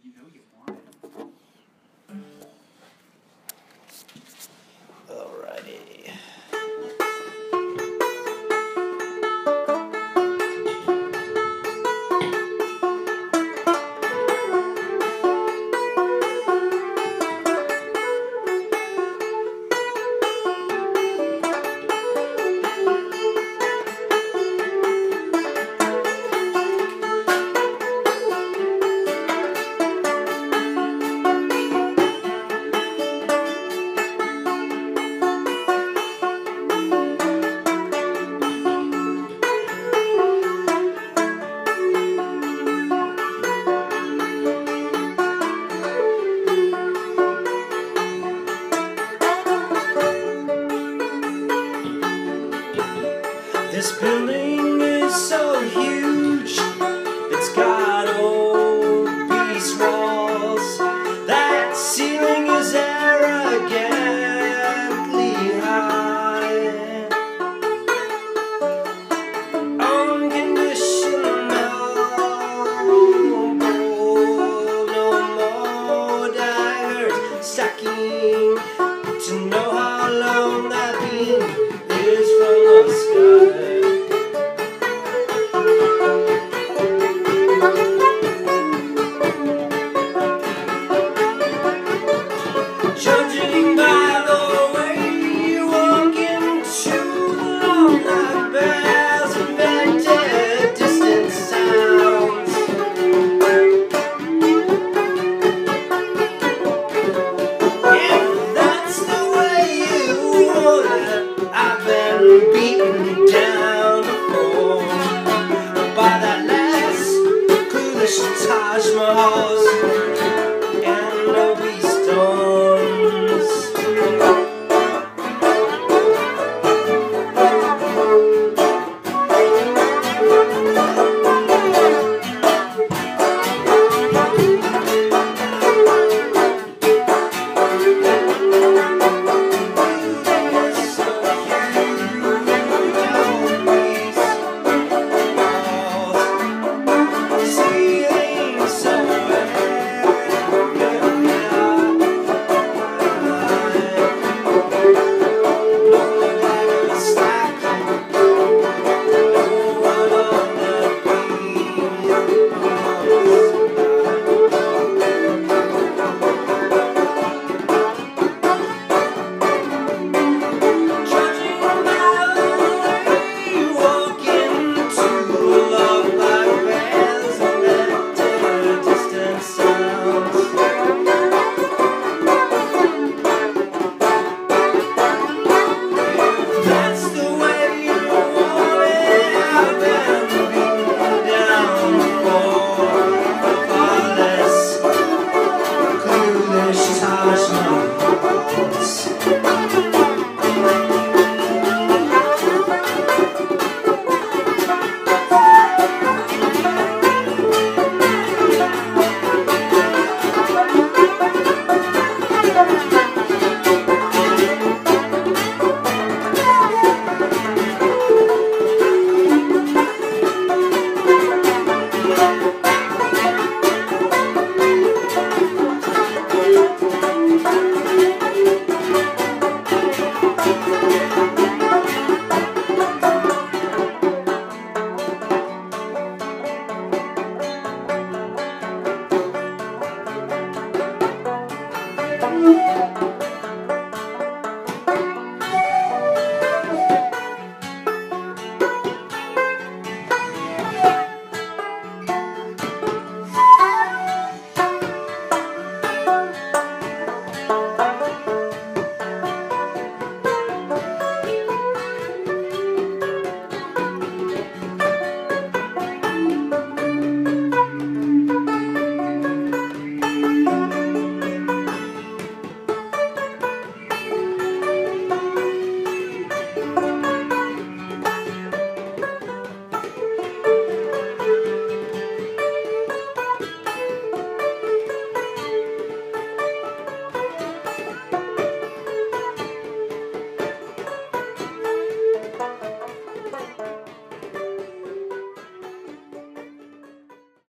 You know you want it. Alrighty. This building is so huge, it's got old beast walls. That ceiling is arrogantly high. Unconditional, no more daggers stacking to know how long that beam is from the sky. Judging by the way you walk into the long night bells and vented distant sounds. If that's the way you want it, I've been beaten down before by that last clueless Taj Mahal.